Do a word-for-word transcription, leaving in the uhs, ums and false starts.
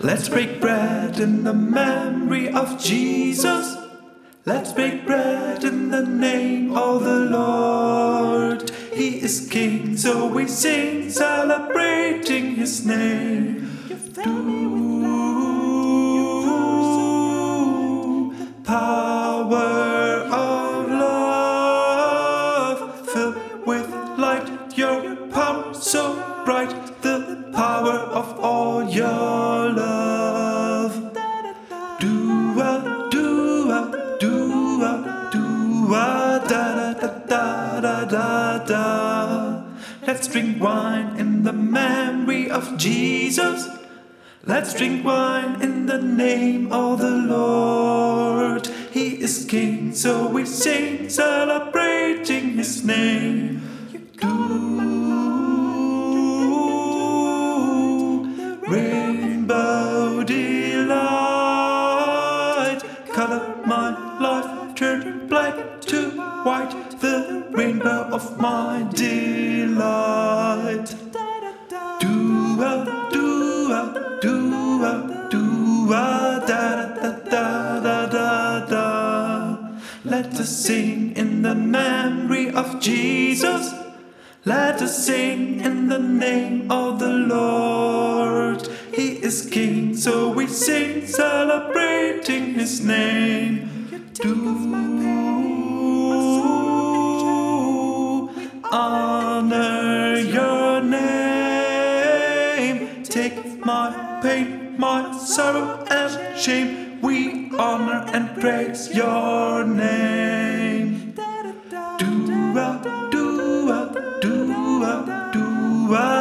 Let's break bread in the memory of Jesus. Let's break bread in the name of the Lord. He is King, so we sing, celebrating His name. Do power of love, fill with light your power so bright, the power of all your love. Do a, do a, do a, do a, da da da da da da. Let's drink wine in the memory of Jesus. Let's drink wine in the name of the Lord. He is King, so we sing, celebrating His name. Do rainbow delight, color my life, turn black to white, the rainbow of my delight. Do a, do a, do a, do a, da da da da da da. Let us sing in the memory of Jesus. Let us sing in the name of the Lord. He is King, so we sing, celebrating His name. Do honor your name. Take my pain, my sorrow and shame. We honor and praise your name. Do a, do a, do a, do a.